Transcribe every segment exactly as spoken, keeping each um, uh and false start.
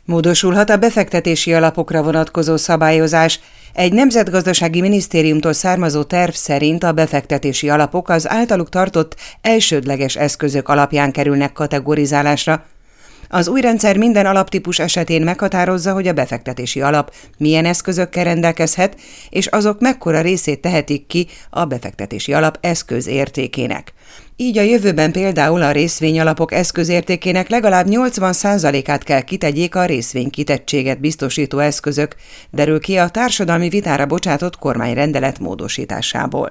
Módosulhat a befektetési alapokra vonatkozó szabályozás. Egy nemzetgazdasági minisztériumtól származó terv szerint a befektetési alapok az általuk tartott elsődleges eszközök alapján kerülnek kategorizálásra. Az új rendszer minden alaptípus esetén meghatározza, hogy a befektetési alap milyen eszközökkel rendelkezhet, és azok mekkora részét tehetik ki a befektetési alap eszközértékének. Így a jövőben például a részvényalapok eszközértékének legalább nyolcvan százalékát kell kitegyék a részvénykitettséget biztosító eszközök, derül ki a társadalmi vitára bocsátott kormányrendelet módosításából.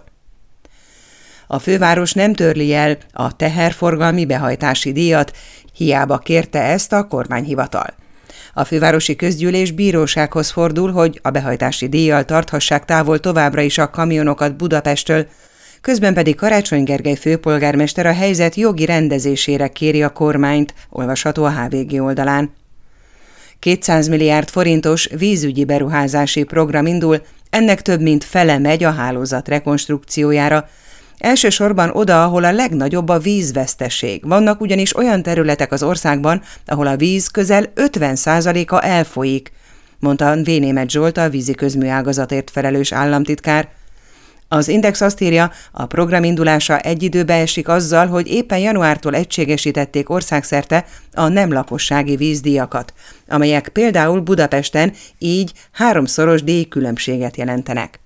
A főváros nem törli el a teherforgalmi behajtási díjat, hiába kérte ezt a kormányhivatal. A fővárosi közgyűlés bírósághoz fordul, hogy a behajtási díjjal tarthassák távol továbbra is a kamionokat Budapesttől, közben pedig Karácsony Gergely főpolgármester a helyzet jogi rendezésére kéri a kormányt, olvasható a há vé gé oldalán. kétszáz milliárd forintos vízügyi beruházási program indul, ennek több mint fele megy a hálózat rekonstrukciójára, elsősorban oda, ahol a legnagyobb a vízveszteség. Vannak ugyanis olyan területek az országban, ahol a víz közel ötven százaléka elfolyik, mondta V. Németh Zsolt, a vízi közműágazatért felelős államtitkár. Az Index azt írja, a program indulása egy időbe esik azzal, hogy éppen januártól egységesítették országszerte a nem lakossági vízdíjakat, amelyek például Budapesten így háromszoros díjkülönbséget jelentenek.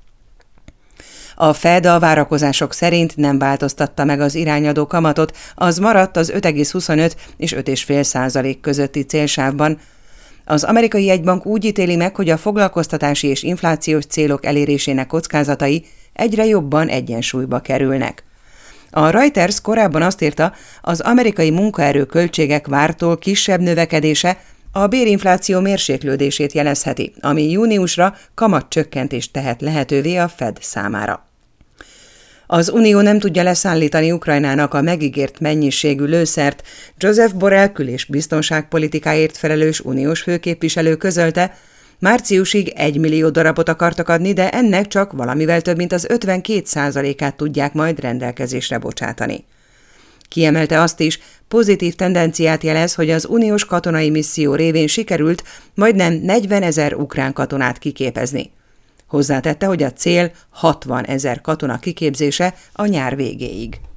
A Fed a várakozások szerint nem változtatta meg az irányadó kamatot, az maradt az öt egész huszonöt és öt egész öt százalék közötti célsávban. Az amerikai jegybank úgy ítéli meg, hogy a foglalkoztatási és inflációs célok elérésének kockázatai egyre jobban egyensúlyba kerülnek. A Reuters korábban azt írta, az amerikai munkaerő költségek vártól kisebb növekedése a bérinfláció mérséklődését jelezheti, ami júniusra kamatcsökkentést tehet lehetővé a Fed számára. Az Unió nem tudja leszállítani Ukrajnának a megígért mennyiségű lőszert, Joseph Borrell kül- és biztonságpolitikáért felelős uniós főképviselő közölte, márciusig egy millió darabot akartak adni, de ennek csak valamivel több mint az ötvenkét százalékát tudják majd rendelkezésre bocsátani. Kiemelte azt is, pozitív tendenciát jelez, hogy az uniós katonai misszió révén sikerült majdnem negyvenezer ukrán katonát kiképezni. Hozzátette, hogy a cél hatvanezer katona kiképzése a nyár végéig.